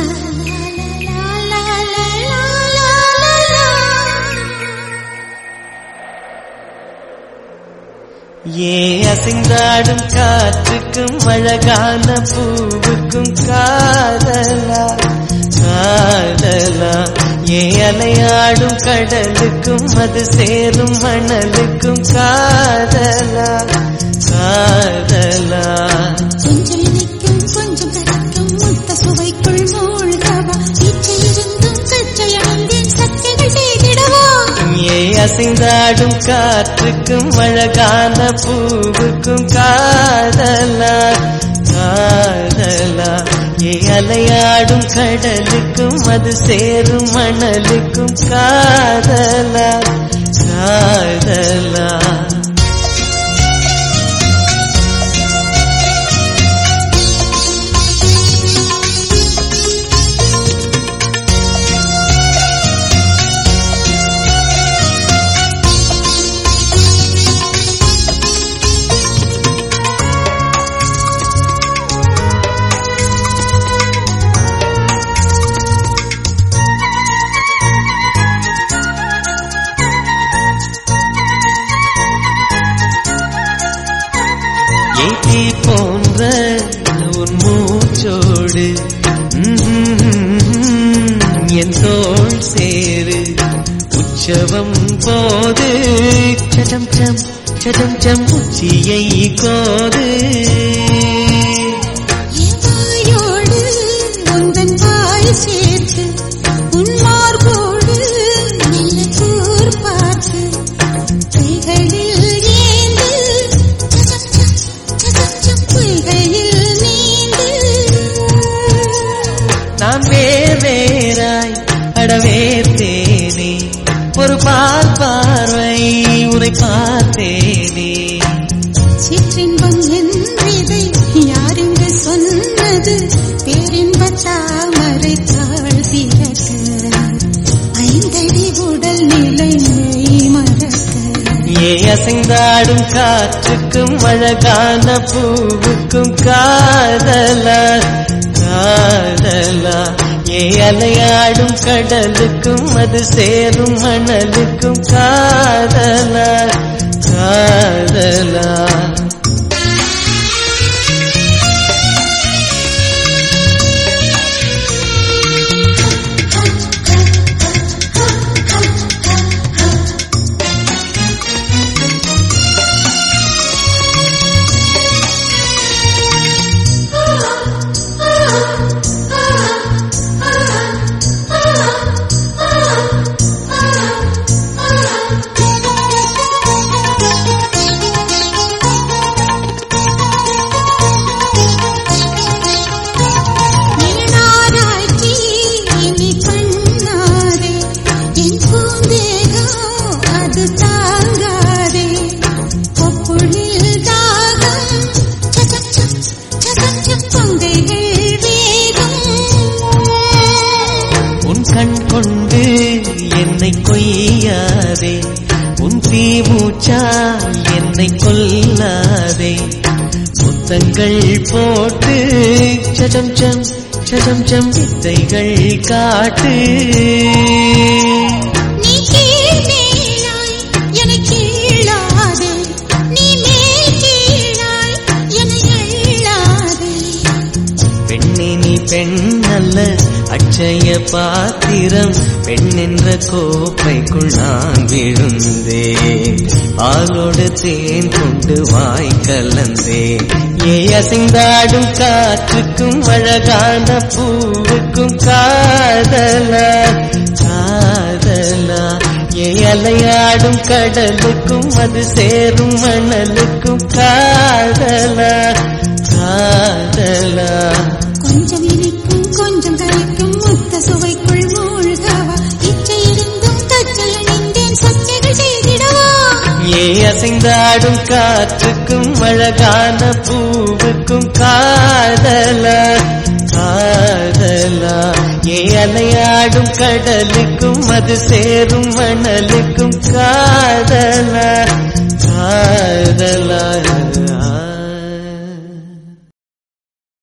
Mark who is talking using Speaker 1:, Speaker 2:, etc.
Speaker 1: ஏ அசைந்தாடும் காற்றுக்கும் அழகான பூவுக்கும் காதலா காதலா, ஏ அலையாடும் கடலுக்கும் அது சேரும் மணலுக்கும் காதலா காதலா.
Speaker 2: கொஞ்சம் இனிக்கும் கொஞ்சம் கரைக்கும் முத்த சுவைக்குள் மூழ்கவா, இச்சையிருந்தும் சச்சையடைந்தேன் சச்சைகள் செய்திடவா.
Speaker 1: ஏ அசைந்தாடும் காற்றுக்கும் அழகான பூவுக்கும் காதலா காதலா, ஏ அலையாடும் கடலுக்கும் அது சேரும் மணலுக்கும் காதலா காதலா. ஏத்தி போன்ற உன் மூச்சோடு என் தோள் சேரு உற்சவம் போது சடம் சம் சடம் சம் உச்சியை கோது.
Speaker 2: வாயோடு உந்தன் வாய் சேர்த்து உன் மார்போடு நல்ல கூர் பார்த்து கைகளில் ஏந்து கைகளில் நீந்து.
Speaker 1: நான் வேறாய் அடவேத்தேனே, ஒரு பார்வை உரை பார்த்தேனே.
Speaker 2: சிற்றின்பம் என்றதை யாரென்று சொன்னது, பேரின்ப தாமரை தாழ்த்திறக்க ஐந்தடி உடல் நிலை மறக்க.
Speaker 1: ஏ அசைந்தாடும் காற்றுக்கும் அழகான பூவுக்கும் காதலா காதலா, ஏ அலையாடும் கடலுக்கும் அது சேரும் மணலுக்கும் காதலா காதலா. கண் கொண்டு என்னை கொய்யாதே, உன் தீமூச்சா என்னை கொல்லாதே. முத்தங்கள் போட்டு சடம் சம் சடம் சம் வித்தைகள் காட்டு.
Speaker 2: நீ கீழ் மேலாய் என கீழாதே, நீ மேல் கீழாய் என எள்ளாதே.
Speaker 1: பெண்ணே நீ பெண் அல்ல அட்சய பாத்திரம், பெண் என்ற கோப்பைக்குள் நான் விழுந்தே, ஆளோடு தேன் கொண்டு வாய் கலந்தே. ஏ அசைந்தாடும் காற்றுக்கும் அழகான பூவுக்கும் காதலா காதலா, ஏ அலையாடும் கடலுக்கும் அது சேரும் மணலுக்கும் காதலா காதலா.
Speaker 2: கொஞ்சம் இனிக்கும் கொஞ்சம் கரைக்கும் முத்த சுவைக்குள் மூழ்கவா, இச்சையிருந்தும் தச்சையணிந்தேன் சச்சைகள் செய்திடவா.
Speaker 1: ஏ அசைந்தாடும் காற்றுக்கும் அழகான பூவுக்கும் காதலா காதலா, ஏ அலையாடும் கடலுக்கும் அது சேரும் மணலுக்கும் காதலா.